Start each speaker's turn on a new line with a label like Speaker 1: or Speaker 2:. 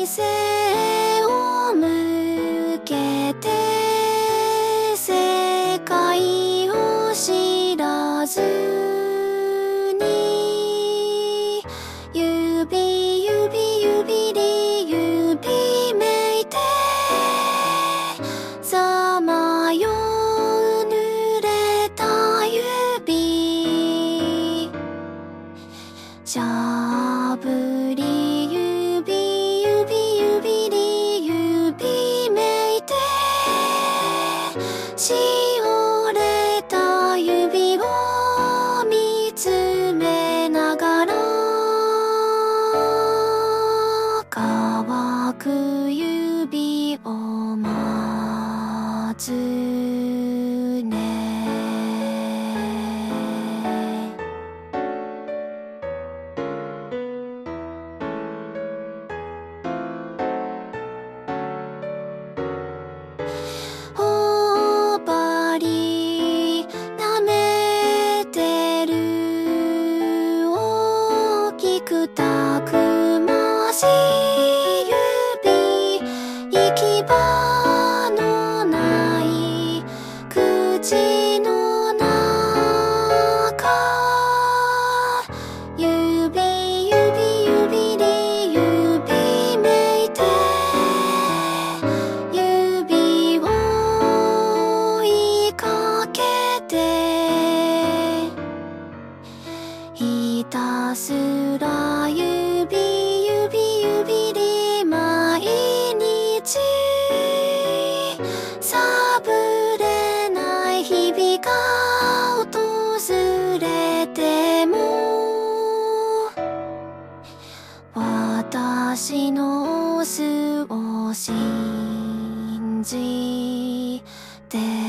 Speaker 1: 背を向けて世界を知らずに指指指に指めいてさまよう濡れた指しゃぶり指指指に指めいてしおれた指を見つめながら乾く指を待つね。頬張舐めてる大きくたくましい指行き場のない口の中指指指に指めいて指を追いかけてひたすら指指指に毎日サブれない日々が訪れても私のオスを信じて